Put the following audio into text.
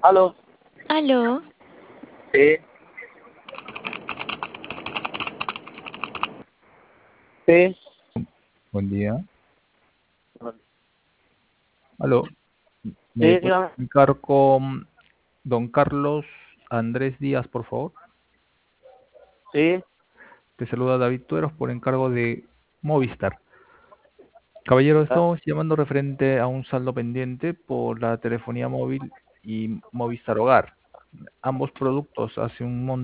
Aló. Aló, Sí, sí. buen día. Aló, ¿me Sí, puede dígame. comunicar con don Carlos Andrés Díaz, por favor? Sí, Te saluda David Tueros por encargo de Movistar. Caballero, ya. estamos llamando referente a un saldo pendiente por la telefonía móvil y Movistar Hogar. Ambos productos hace un monto